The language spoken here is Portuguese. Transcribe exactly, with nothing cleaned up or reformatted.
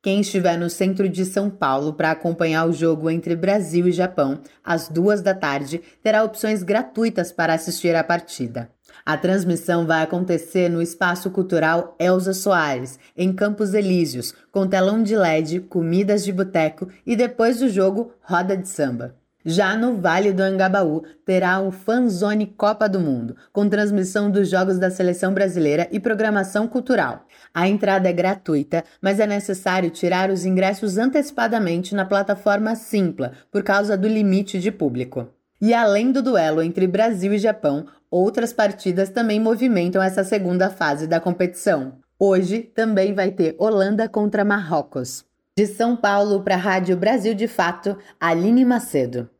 Quem estiver no centro de São Paulo para acompanhar o jogo entre Brasil e Japão, às duas da tarde, terá opções gratuitas para assistir à partida. A transmissão vai acontecer no Espaço Cultural Elza Soares, em Campos Elíseos, com telão de L E D, comidas de boteco e depois do jogo, roda de samba. Já no Vale do Angabaú, terá o Fanzone Copa do Mundo, com transmissão dos jogos da Seleção Brasileira e programação cultural. A entrada é gratuita, mas é necessário tirar os ingressos antecipadamente na plataforma Simpla, por causa do limite de público. E além do duelo entre Brasil e Japão, outras partidas também movimentam essa segunda fase da competição. Hoje também vai ter Holanda contra Marrocos. De São Paulo para a Rádio Brasil de Fato, Aline Macedo.